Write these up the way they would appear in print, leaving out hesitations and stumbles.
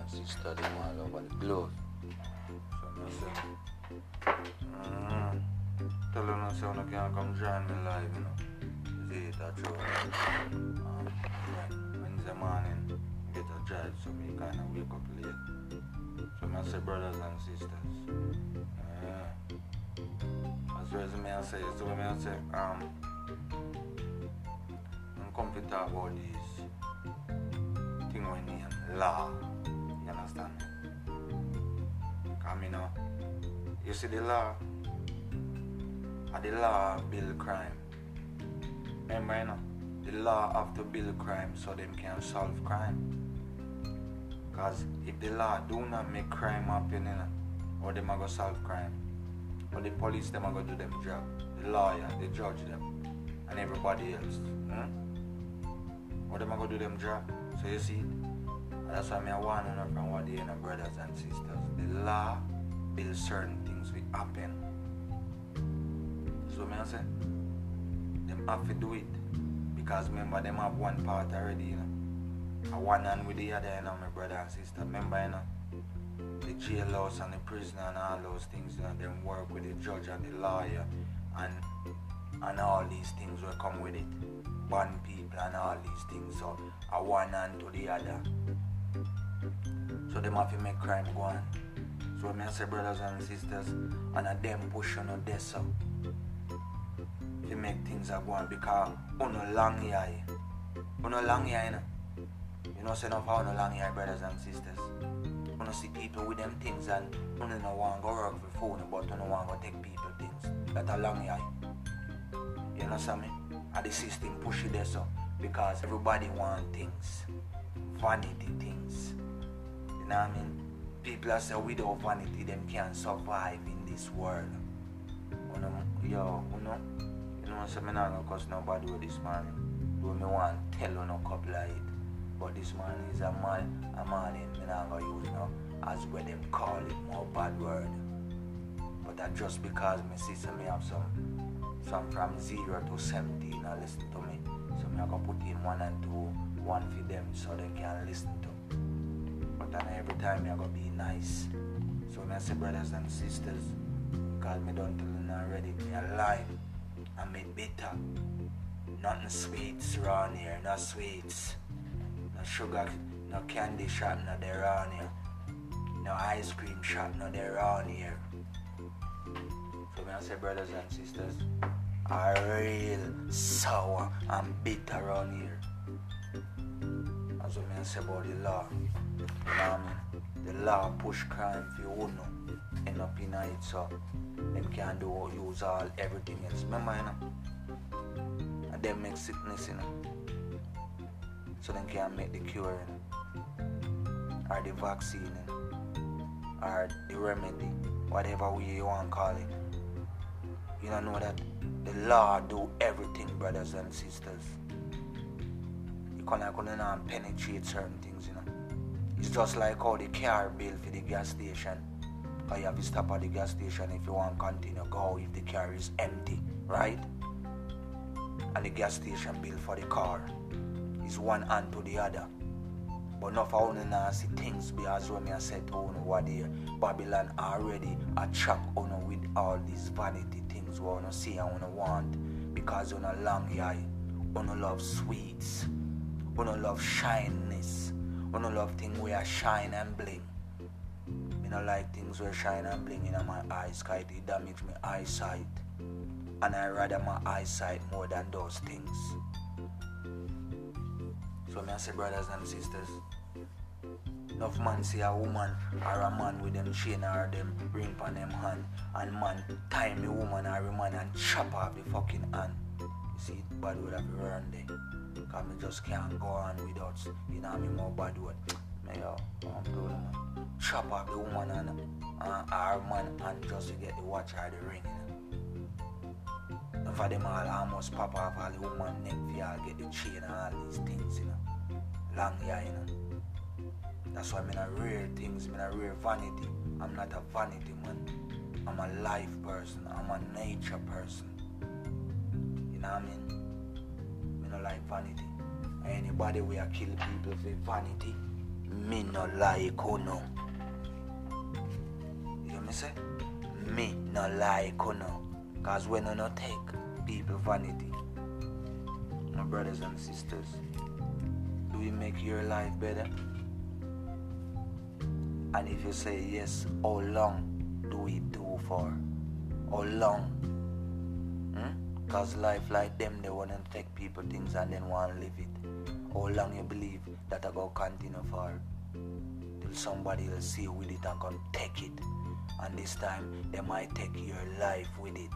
and sisters them all over the globe. So I say, tell them say you can come join me live, you know. See it at show. Wednesday morning, get a drive, so me kind of wake up late. So I say, brothers and sisters, as well as me I say, so me I say, I'm comfortable about this thing when you law. You understand? Because you know, you see the law build crime. Remember, you know, the law have to build crime so them can solve crime. Because if the law do not make crime happen, you know, or them are going to solve crime, or the police them are going to do them job, the lawyer, the judge them, and everybody else. Or them are going to do them job. So you see, that's why I want to know from what they know, brothers and sisters. The law builds certain things will happen. So I say, them have to do it. Because remember, them have one part already, you know. A one hand with the other, you know, my brother and sister. Remember, you know, the jailhouse and the prison and all those things, you know, them work with the judge and the lawyer and all these things will come with it. Ban people and all these things. So a one hand to the other. So them have to make crime go on. So when I say brothers and sisters, and a them push on this so to make things go on because on a long year. On a long year, you know. You know, say no for on a long year, brothers and sisters. You know, see people with them things and you don't want to go work for phone, but you don't want to take people things. That's a long year. You know what I mean? And the system push it there so because everybody want things. Vanity things. You know what I mean? People are say without vanity them can't survive in this world. You know, you so I'm not gonna cuss nobody with this morning. Do me want to tell you no couple of it. But this morning is a morning I'm not gonna use as where them call it more bad word. But that just because my sister may have some from 0 to 17 and listen to me. So I'm gonna put in 1 and 2, one for them so they can listen to. But then every time I'm gonna be nice. So I say brothers and sisters, because me don't tell you already, me alive and me bitter. Nothing sweets around here, no sweets. No sugar, no candy shop, no there around here. No ice cream shop, no there around here. So I say brothers and sisters, are real sour and bitter around here. That's what I say about the law. You know what I mean? The law push crime for you know, end up in it so them can use everything else. Remember, you know? And them make sickness, you know. So they can make the cure, you know? Or the vaccine, you know? Or the remedy, whatever way you want to call it. You don't know that the law do everything, brothers and sisters. You can't penetrate certain things, you know. It's just like how the car bill for the gas station. Because you have to stop at the gas station if you want to continue go if the car is empty, right? And the gas station bill for the car is one hand to the other. But not for only nasty things because when I said to you what the Babylon already attract you with all these vanity things we want to see and want because you know long eye, you love sweets, you love shyness, you love things where shine and bling. I don't like things where shine and bling in my eyes because it damage my eyesight. And I rather my eyesight more than those things. So I say brothers and sisters, enough man see a woman or a man with them chain or them ring on them hand and man tie me woman or a man and chop off the fucking hand. You see it bad word have to run there. Because I just can't go on without, you know me more bad word. I'm doing man. Chop off the woman and our man and just to get the watch or the ring. You know? And for them all almost pop off all the woman neck for y'all get the chain and all these things, you know. Long hair, you know. That's why I'm in a rare things, I'm in a rare vanity. I'm not a vanity man. I'm a life person, I'm a nature person. You know what I mean? I don't like vanity. Anybody where kill people for vanity, I me no like uno. You hear me say? Me no like uno. Cause when you no take people vanity. My brothers and sisters, do we make your life better? And if you say yes, how long do we do for? How long? Cause life like them, they want to take people things and then want to live it. How long you believe that I go continue for? Till somebody will see with it and come take it. And this time, they might take your life with it.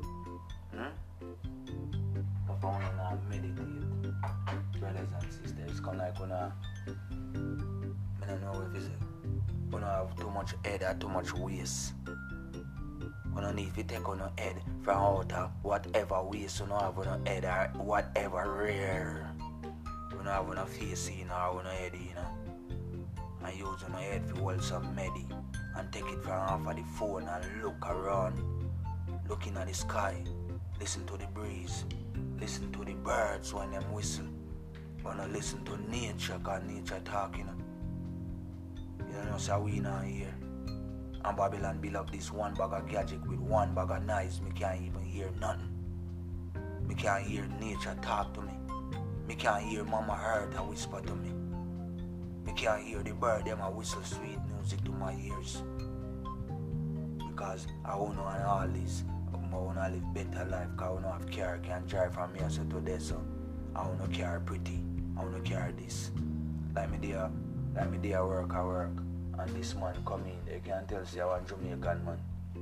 If I want to meditate, brothers and sisters, it's kind of like when I don't know if it's when I have too much head or too much waste. When I need to take on your head from out of whatever waste you don't have on your head or whatever rare. You don't have on your face or on your head, and use on your head to hold some medi and take it from off of the phone and look around, looking at the sky, listen to the breeze, listen to the birds when them whistle. Wanna listen to nature, cause nature talking. You know, so we not here. And Babylon build up this one bag of gadget with one bag of knives. Me can't even hear nothing. Me can't hear nature talk to me. Me can't hear mama heart a whisper to me. Me can't hear the bird them a whistle sweet music to my ears. Because I wanna and all this, I wanna live better life. Cause I wanna have car, can drive from here to there. So I wanna car pretty. I wanna car this. Like me there work, I work. And this man come in, they can't tell say I want Jamaican man.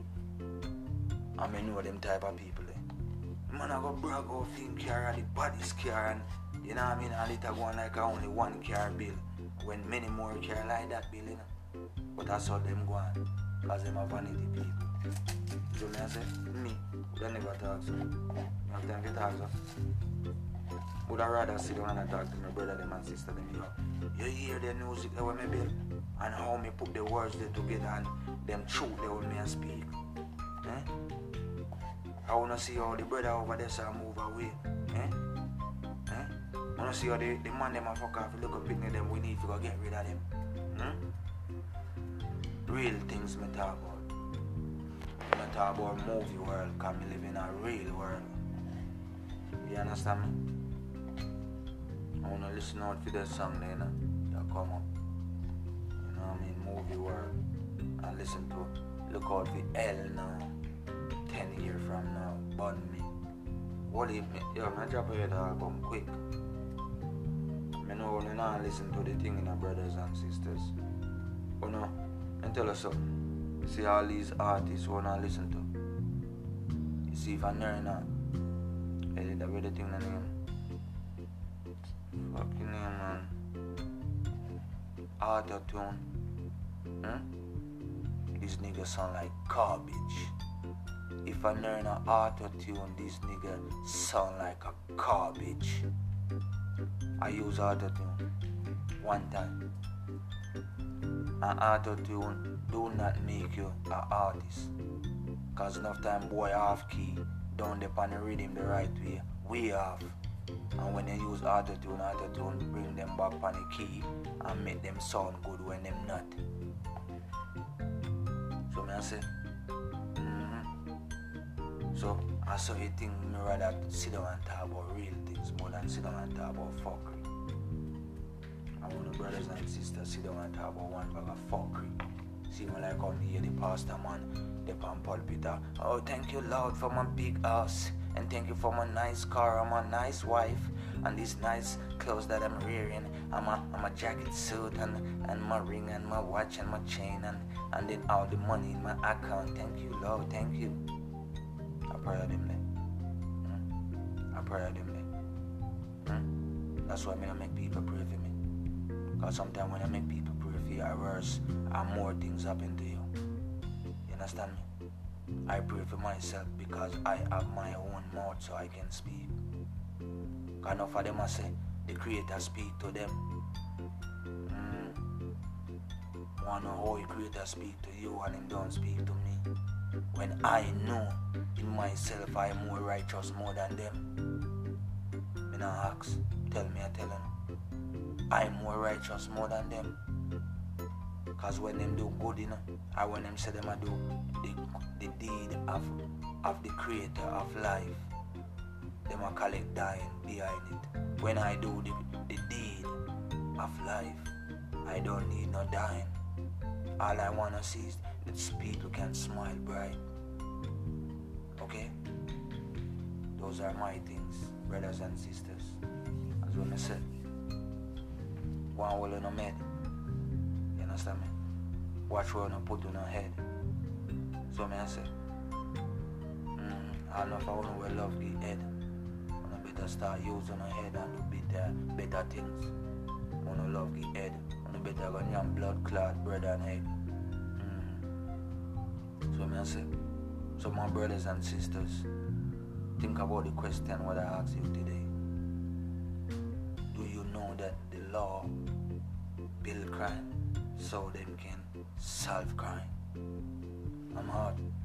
I may know them type of people. Man I go brag off in car and the body's car and you know what I mean, and it go on like only one car bill. When many more car like that bill, you know. But that's how them go on. Cause them are vanity people. So me I say, me, would I never talk to me. You have time to talk to. Would I rather sit down and talk to my brother them and sister them, you hear the music that when me build and how me put the words there together and them truth they will me speak. I wanna see how the brother over there say move away. I wanna see how the man them a fuck off, look up picnic them, we need to go get rid of them. Real things me talk about. Me talk about movie world, cause me live in a real world. You understand me? I wanna listen out to that song there, that come up. You know what I mean? Movie world. And listen to look out for L now. 10 years from now. Bun me. What if me? Yo, man drop a head album quick. I know when you not listen to the thing in our brothers and sisters. You know, and tell us something. You see all these artists who wanna listen to. You see if I know not. Hey, that way the thing the name. Fucking name, man. Auto-tune. This nigga sound like garbage. If I learn an auto-tune, this nigga sound like a garbage. I use auto-tune one time. An auto-tune do not make you an artist. Cause enough time boy off key, don't depend on the rhythm the right way off. And when they use auto-tune bring them back on the key and make them sound good when them not. So me I say, So I saw you think me rather sit down and talk about real things more than sit down and talk about fuckery. I want the brothers and sisters sit down and talk about one bag of fuckery. See when I come here the pastor man, the pulpit. Oh, thank you Lord for my big house. And thank you for my nice car and my nice wife and these nice clothes that I'm wearing and my jacket suit and my ring and my watch and my chain and then all the money in my account. Thank you, Lord. Thank you. I pray of them there. I pray of them there. That's why I make people pray for me. Because sometimes when I make people pray for you, I worse and more things happen to you. You understand me? I pray for myself because I have my own mouth so I can speak. Enough of them I say, the Creator speak to them. Wanna know how the Creator speak to you and him don't speak to me. When I know in myself I am more righteous more than them. Me not ask, tell me I tell them. I am more righteous more than them. Cause when them do good, or when them say them a do the deed of the creator of life, them a collect dying behind it. When I do the deed of life, I don't need no dying. All I wanna see is that people can smile bright. Okay? Those are my things, brothers and sisters. As when I said, one hole in a head. You understand me? Watch where you put on your head. So I say, I don't know if I want to love the head. I better start using your head and do better things. I want to love the head. I better go and blood clot bread and egg. So I say, so my brothers and sisters, think about the question what I asked you today. Do you know that the law build crime so they can solve crime? I'm hard.